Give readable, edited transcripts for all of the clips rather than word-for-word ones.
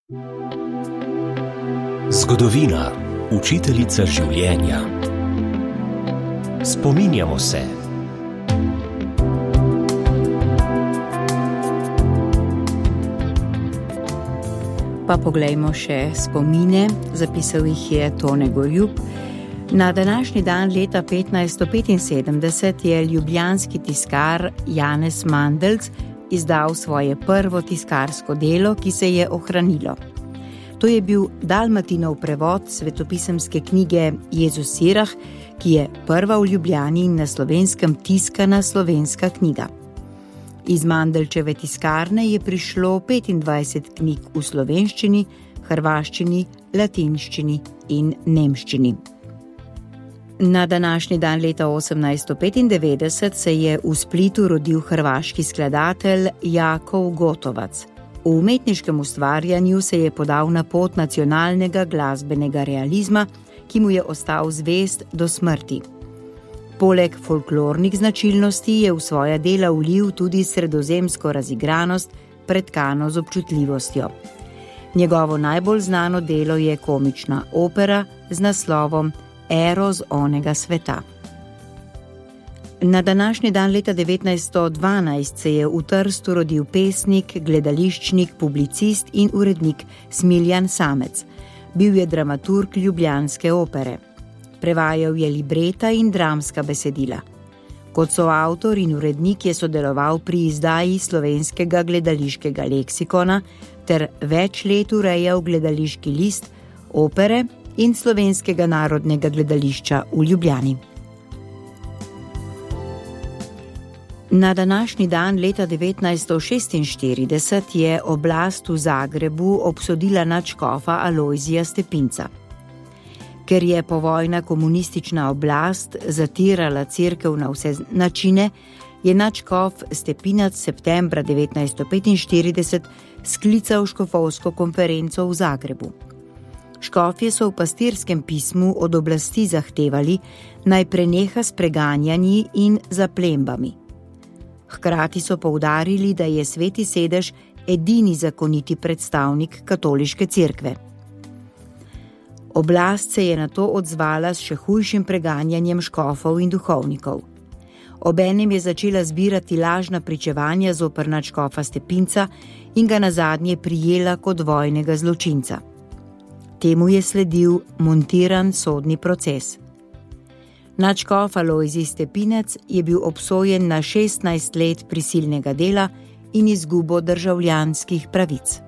Zgodovina, učiteljica življenja. Spominjamo se. Pa poglejmo še spomine, zapisal jih je Tone Gorjup. Na današnji dan leta 1575 je ljubljanski tiskar Janez Mandelc izdal svoje prvo tiskarsko delo, ki se je ohranilo. To je bil Dalmatinov prevod svetopisemske knjige Jezus Sirach, ki je prva v Ljubljani in na Slovenskem tiskana slovenska knjiga. Iz Mandelčeve tiskarne je prišlo 25 knjig v slovenščini, hrvaščini, latinščini in nemščini. Na današnji dan leta 1895 se je v Splitu rodil hrvaški skladatelj Jakov Gotovac. V umetniškem ustvarjanju se je podal na pot nacionalnega glasbenega realizma, ki mu je ostal zvest do smrti. Poleg folklornih značilnosti je v svoja dela vlil tudi sredozemsko razigranost, pretkano z občutljivostjo. Njegovo najbolj znano delo je komična opera z naslovom Eros onega sveta. Na današnji dan leta 1912 se je v Trstu rodil pesnik, gledališčnik, publicist in urednik Smiljan Samec. Bil je dramaturg ljubljanske opere. Prevajal je libreta in dramska besedila. Kot soavtor in urednik je sodeloval pri izdaji slovenskega gledališkega leksikona ter več let urejal gledališki list, opere in Slovenskega narodnega gledališča v Ljubljani. Na današnji dan leta 1946 je oblast v Zagrebu obsodila nadškofa Alojzija Stepinca. Ker je povojna komunistična oblast zatirala cerkev na vse načine, je nadškof Stepinac septembra 1945 sklical škofovsko konferenco v Zagrebu. Škofje so v pastirskem pismu od oblasti zahtevali, naj preneha s preganjanji in zaplembami. Hkrati so poudarili, da je Sveti sedež edini zakoniti predstavnik katoliške cerkve. Oblast se je na to odzvala s še hujšim preganjanjem škofov in duhovnikov. Obenem je začela zbirati lažna pričevanja zoper nadškofa Stepinca in ga nazadnje prijela kot vojnega zločinca. Temu je sledil montiran sodni proces. Nadškof Alojzij Stepinec je bil obsojen na 16 let prisilnega dela in izgubo državljanskih pravic.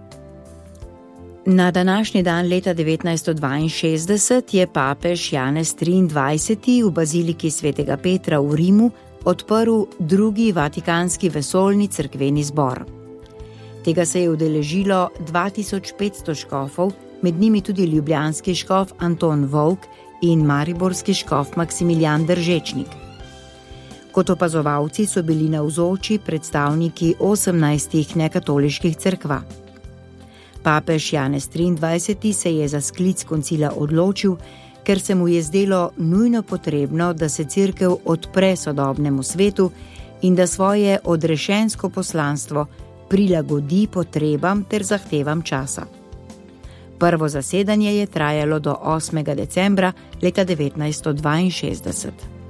Na današnji dan leta 1962 je papež Janez XXIII v baziliki svetega Petra v Rimu odprl drugi vatikanski vesoljni cerkveni zbor. Tega se je udeležilo 2500 škofov, med njimi tudi ljubljanski škof Anton Volk in mariborski škof Maksimilijan Držečnik. Kot opazovalci so bili navzoči predstavniki 18 nekatoliških cerkva. Papež Janez XXIII se je za sklic koncila odločil, ker se mu je zdelo nujno potrebno, da se cerkev odpre sodobnemu svetu in da svoje odrešensko poslanstvo prilagodi potrebam ter zahtevam časa. Prvo zasedanje je trajalo do 8. decembra leta 1962.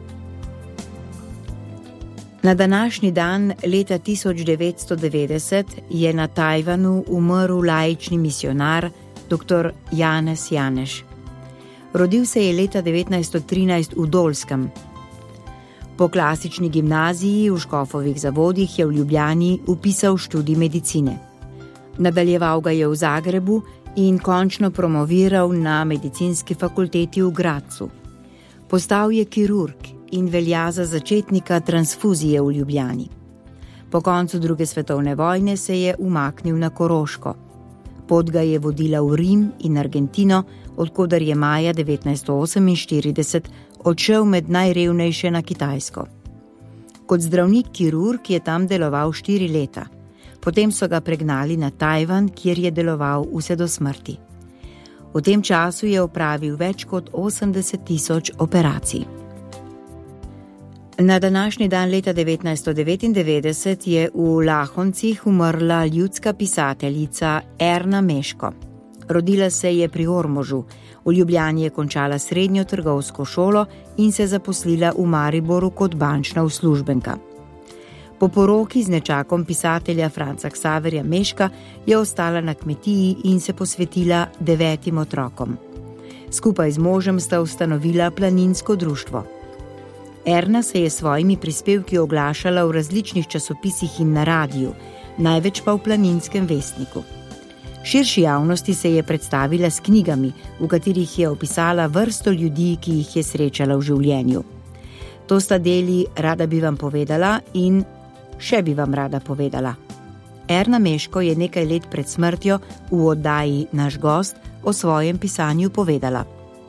Na današnji dan leta 1990 je na Tajvanu umrl laični misionar dr. Janez Janeš. Rodil se je leta 1913 v Dolskem. Po klasični gimnaziji v Škofovih zavodih je v Ljubljani vpisal študij medicine. Nadaljeval ga je v Zagrebu in končno promoviral na medicinski fakulteti v Gradcu. Postal je kirurg in velja za začetnika transfuzije v Ljubljani. Po koncu druge svetovne vojne se je umaknil na Koroško. Pot ga je vodila v Rim in Argentino, odkoder je maja 1948 odšel med najrevnejše na Kitajsko. Kot zdravnik kirurg je tam deloval 4 leta. Potem so ga pregnali na Tajvan, kjer je deloval vse do smrti. V tem času je opravil več kot 80 000 operacij. Na današnji dan leta 1999 je v Lahoncih umrla ljudska pisateljica Erna Meško. Rodila se je pri Ormožu, v Ljubljani je končala srednjo trgovsko šolo in se zaposlila v Mariboru kot bančna uslužbenka. Po poroki z nečakom pisatelja Franca Xaverja Meška je ostala na kmetiji in se posvetila 9 otrokom. Skupaj z možem sta ustanovila planinsko društvo. Erna se je s svojimi prispevki oglašala v različnih časopisih in na radiju, največ pa v Planinskem vestniku. Širši javnosti se je predstavila s knjigami, v katerih je opisala vrsto ljudi, ki jih je srečala v življenju. To sta deli Rada bi vam povedala in Še bi vam rada povedala. Erna Meško je nekaj let pred smrtjo v oddaji Naš gost o svojem pisanju povedala.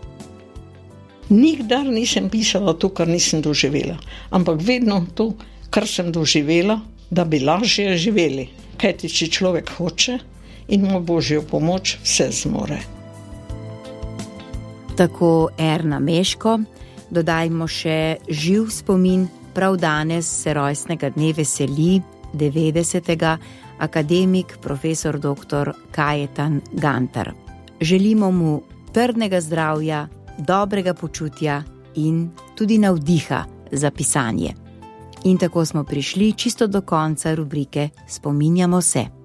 Nikdar nisem pisala to, kar nisem doživela, ampak vedno to, kar sem doživela, da bi lažje živeli. Kajti, če človek hoče in ima Božjo pomoč, vse zmore. Tako Erna Meško, dodajmo še živ spomin. Prav danes se rojstnega dne veseli 90. akademik profesor dr. Kajetan Gantar. Želimo mu trdnega zdravja, dobrega počutja in tudi navdiha za pisanje. In tako smo prišli čisto do konca rubrike Spominjamo se.